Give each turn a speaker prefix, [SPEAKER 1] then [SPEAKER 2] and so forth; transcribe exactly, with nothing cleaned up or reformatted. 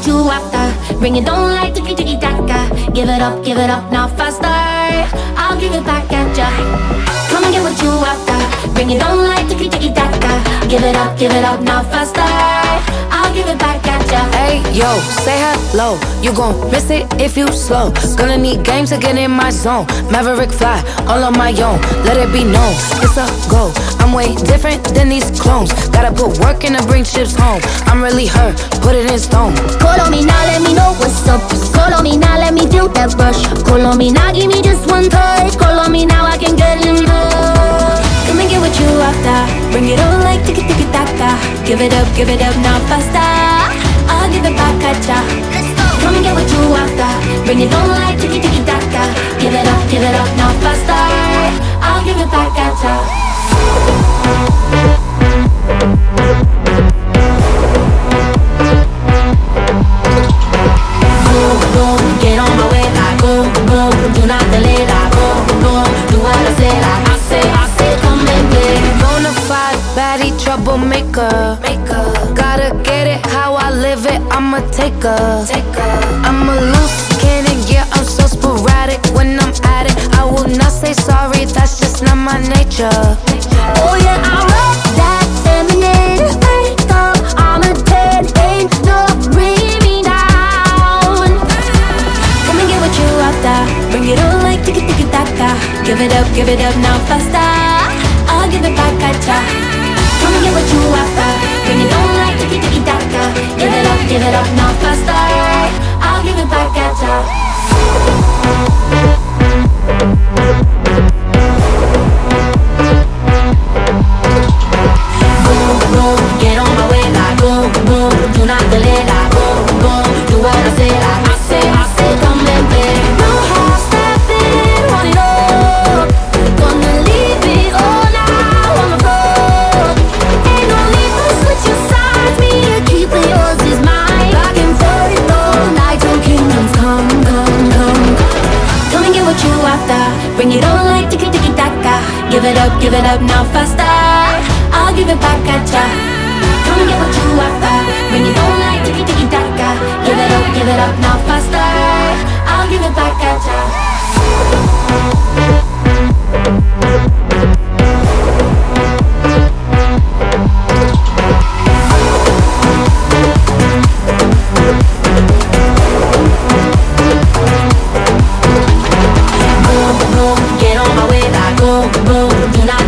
[SPEAKER 1] you after. Bring it on like tiki tiki taka. Give it up, give it up, now faster. I'll give it back at ya. Come and get what you after. Bring it on like tiki tiki taka. Give it up, give it up, now faster. I'll give it back at ya.
[SPEAKER 2] Hey yo, say hello. You gon' miss it if you slow. Gonna need game to get in my zone. Maverick fly, all on my own. Let it be known, it's a go. I'm way different than these clones. Gotta put work in to bring chips home. I'm really her, put it in stone.
[SPEAKER 1] Call on me now, let me know what's up. Call on me now, let me feel that rush. Call on me now, give me just one touch. Call on me now, I can get enough. Come and get what you after. Bring it on like tiki tiki taka. Give it up, give it up, now faster. I'll give it back at ya. Let's go. Come and get what you after. Bring it on like tiki tiki taka. Give it up, give it up, now faster. I'll give it back at ya. Boom, boom, get on my way like boom, boom. Do not delay like boom, boom. Do what I say like I say, I say, come and play.
[SPEAKER 2] Bonafide baddie troublemaker. Maker. Gotta get it how I live it. I'm a taker. Taker. I'm a loose cannon, yeah. I'm so sporadic when I'm at it. I will not say sorry. That's just not my nature.
[SPEAKER 1] Oh yeah, I rock that feminine makeup. I'm a ten, ain't no bring me down. Come and get what you after. Bring it on like tiki tiki taka. Give it up, give it up, now faster. I'll give it back at ya. Come and get what you after. Bring it on like tiki tiki taka. Give it up, give it up, now faster. I'll give it back at ya. Boom, boom, get on my way like boom, boom. Do not delay like boom, boom. Do what I say like I say, I say, come and play. No half stepping, want it all. Gonna leave it all now on the floor. Ain't no need to switch your sides. Me to keep it, yours is mine. Back and forth all night till kingdoms come, come, come. Come and get what you after. Bring it on like tiki tiki taka. Give it up, give it up, now faster. I'll give it back at ya. Come and get what you after. Bring it on like tiki tiki taka. Give it up, give it up, now faster. I'll give it back at ya. Boom, boom, get on my way like boom, boom. Do not